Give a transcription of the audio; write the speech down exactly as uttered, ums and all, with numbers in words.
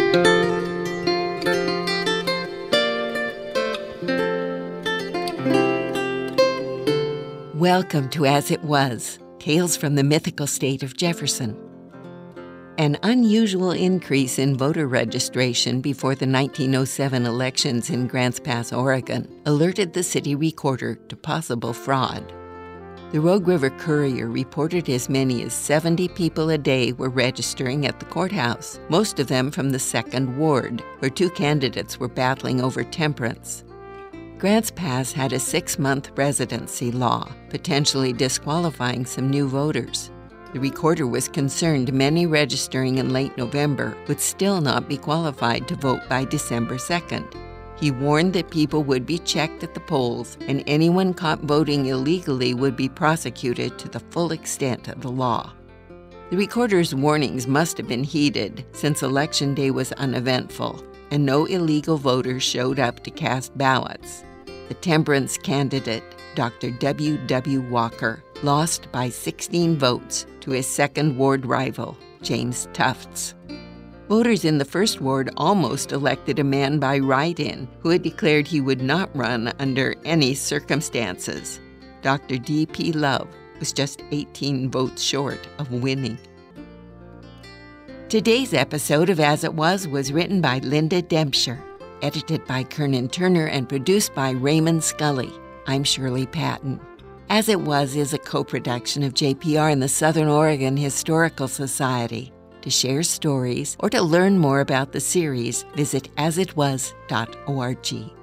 Welcome to As It Was, Tales from the Mythical State of Jefferson. An unusual increase in voter registration before the nineteen oh seven elections in Grants Pass, Oregon, alerted the city recorder to possible fraud. The Rogue River Courier reported as many as seventy people a day were registering at the courthouse, most of them from the Second Ward, where two candidates were battling over temperance. Grants Pass had a six-month residency law, potentially disqualifying some new voters. The recorder was concerned many registering in late November would still not be qualified to vote by December second. He warned that people would be checked at the polls, and anyone caught voting illegally would be prosecuted to the full extent of the law. The recorder's warnings must have been heeded, since Election Day was uneventful, and no illegal voters showed up to cast ballots. The temperance candidate, Doctor W W Walker, lost by sixteen votes to his Second Ward rival, James Tufts. Voters in the First Ward almost elected a man by write-in who had declared he would not run under any circumstances. Doctor D P Love was just eighteen votes short of winning. Today's episode of As It Was was written by Linda Dempscher, edited by Kernan Turner, and produced by Raymond Scully. I'm Shirley Patton. As It Was is a co-production of J P R and the Southern Oregon Historical Society. To share stories or to learn more about the series, visit as it was dot org.